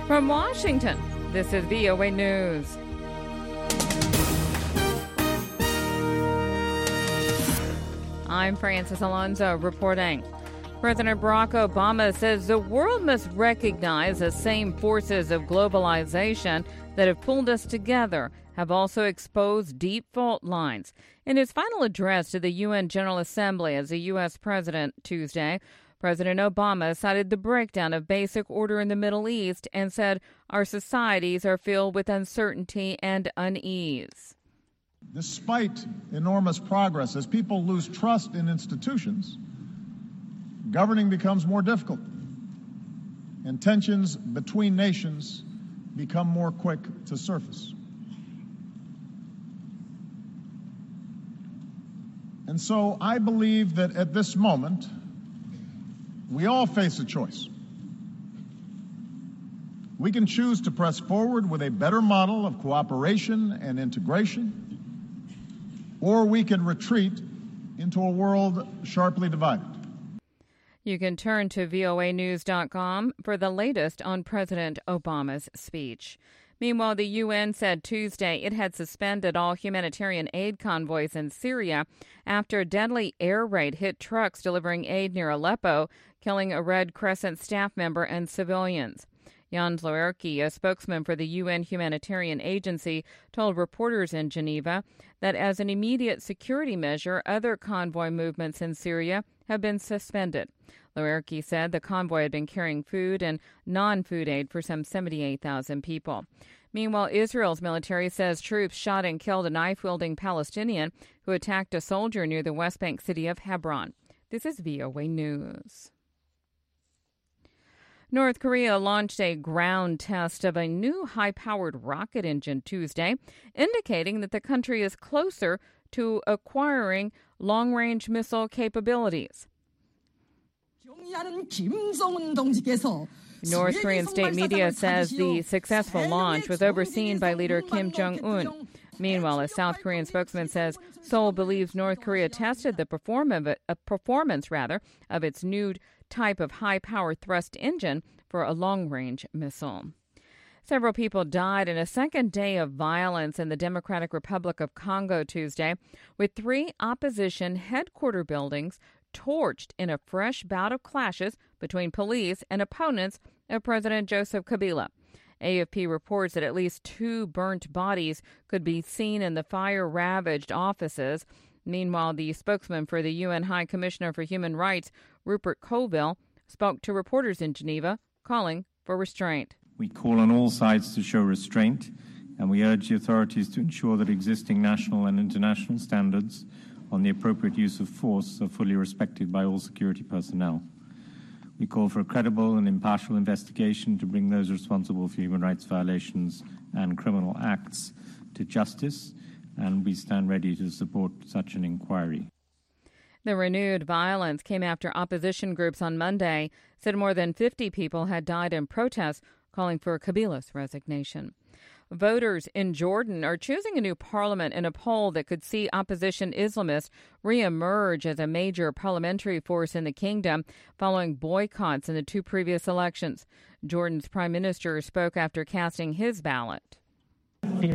From Washington, this is VOA News. I'm Frances Alonso reporting. President Barack Obama says the world must recognize the same forces of globalization that have pulled us together have also exposed deep fault lines. In his final address to the UN General Assembly as the U.S. president Tuesday, President Obama cited the breakdown of basic order in the Middle East and said our societies are filled with uncertainty and unease. Despite enormous progress, as people lose trust in institutions, governing becomes more difficult, and tensions between nations become more quick to surface. And so I believe that at this moment, we all face a choice. We can choose to press forward with a better model of cooperation and integration, or we can retreat into a world sharply divided. You can turn to voanews.com for the latest on President Obama's speech. Meanwhile, the UN said Tuesday it had suspended all humanitarian aid convoys in Syria after a deadly air raid hit trucks delivering aid near Aleppo, killing a Red Crescent staff member and civilians. Jan Zloerke, a spokesman for the UN humanitarian agency, told reporters in Geneva that as an immediate security measure, other convoy movements in Syria have been suspended. Zloerke said the convoy had been carrying food and non-food aid for some 78,000 people. Meanwhile, Israel's military says troops shot and killed a knife-wielding Palestinian who attacked a soldier near the West Bank city of Hebron. This is VOA News. North Korea launched a ground test of a new high-powered rocket engine Tuesday, indicating that the country is closer to acquiring long-range missile capabilities. North Korean state media says the successful launch was overseen by leader Kim Jong-un. Meanwhile, a South Korean spokesman says Seoul believes North Korea tested the performance of its new type of high-power thrust engine for a long-range missile. Several people died in a second day of violence in the Democratic Republic of Congo Tuesday, with 3 opposition headquarters buildings torched in a fresh bout of clashes between police and opponents of President Joseph Kabila. AFP reports that at least 2 burnt bodies could be seen in the fire-ravaged offices. Meanwhile, the spokesman for the UN High Commissioner for Human Rights, Rupert Colville, spoke to reporters in Geneva, calling for restraint. We call on all sides to show restraint, and we urge the authorities to ensure that existing national and international standards on the appropriate use of force are fully respected by all security personnel. We call for a credible and impartial investigation to bring those responsible for human rights violations and criminal acts to justice, and we stand ready to support such an inquiry. The renewed violence came after opposition groups on Monday said more than 50 people had died in protests calling for Kabila's resignation. Voters in Jordan are choosing a new parliament in a poll that could see opposition Islamists reemerge as a major parliamentary force in the kingdom following boycotts in the 2 previous elections. Jordan's prime minister spoke after casting his ballot. He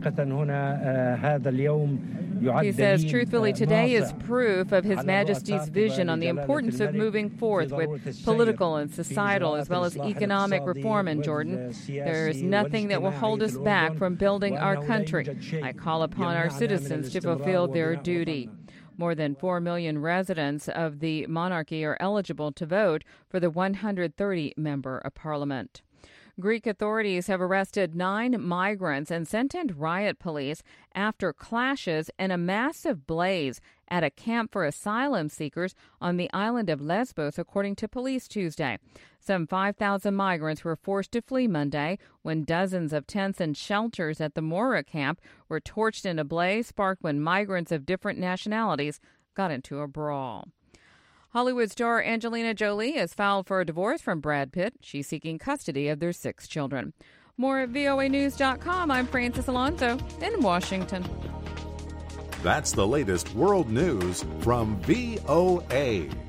says, truthfully, today is proof of His Majesty's vision on the importance of moving forth with political and societal as well as economic reform in Jordan. There is nothing that will hold us back from building our country. I call upon our citizens to fulfill their duty. More than 4 million residents of the monarchy are eligible to vote for the 130-member parliament. Greek authorities have arrested 9 migrants and sent in riot police after clashes and a massive blaze at a camp for asylum seekers on the island of Lesbos, according to police Tuesday. Some 5,000 migrants were forced to flee Monday when dozens of tents and shelters at the Moura camp were torched in a blaze sparked when migrants of different nationalities got into a brawl. Hollywood star Angelina Jolie has filed for a divorce from Brad Pitt. She's seeking custody of their 6 children. More at voanews.com. I'm Frances Alonso in Washington. That's the latest world news from VOA.